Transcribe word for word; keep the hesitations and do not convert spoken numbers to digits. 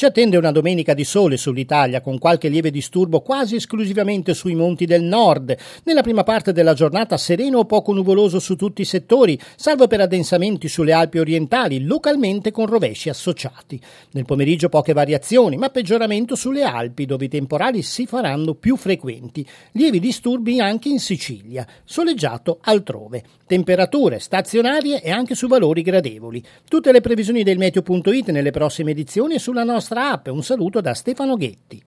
Ci attende una domenica di sole sull'Italia, con qualche lieve disturbo quasi esclusivamente sui monti del nord. Nella prima parte della giornata sereno o poco nuvoloso su tutti i settori, salvo per addensamenti sulle Alpi orientali, localmente con rovesci associati. Nel pomeriggio poche variazioni, ma peggioramento sulle Alpi, dove i temporali si faranno più frequenti. Lievi disturbi anche in Sicilia, soleggiato altrove. Temperature stazionarie e anche su valori gradevoli. Tutte le previsioni del meteo punto it nelle prossime edizioni e sulla nostra app. Un saluto da Stefano Ghetti.